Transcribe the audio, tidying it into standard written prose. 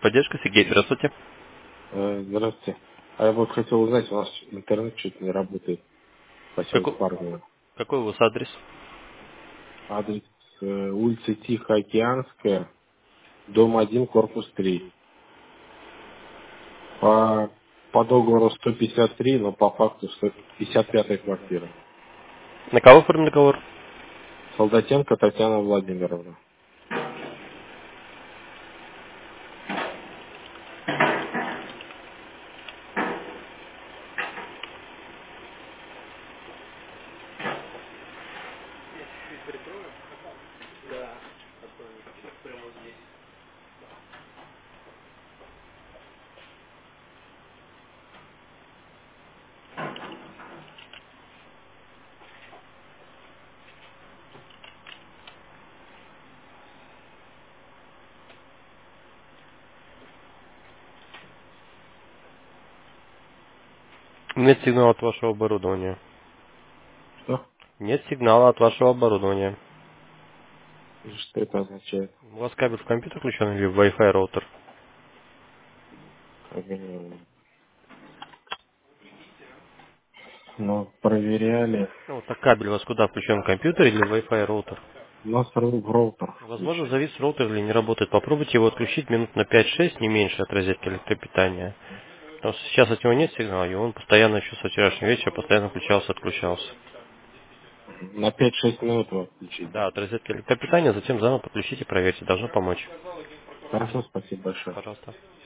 Поддержка, Сергей, здравствуйте. Здравствуйте. А я вот хотел узнать, у нас интернет чуть не работает в поселке Какой, Парково. какой у вас адрес? Адрес улица Тихоокеанская, дом 1, корпус 3. По договору 153, но по факту 155 квартира. На кого оформлен договор? Солдатенко Татьяна Владимировна. Нет сигнала от вашего оборудования. Что? Нет сигнала от вашего оборудования. Что это означает? У вас кабель в компьютер включен или в Wi-Fi роутер? Как Ну, проверяли. Ну, вот так кабель у вас куда включен, в компьютер или в Wi-Fi роутер? У нас в роутер Возможно, включен. завис роутер или не работает. Попробуйте его отключить минут на 5-6, не меньше от розетки электропитания. Потому что сейчас от него нет сигнала, и он постоянно еще со вчерашнего вечера постоянно включался, отключался. На 5-6 минут его включить, да? Да, от розетки электропитания, затем заново подключите, проверьте, должно помочь. Хорошо, спасибо большое. Пожалуйста.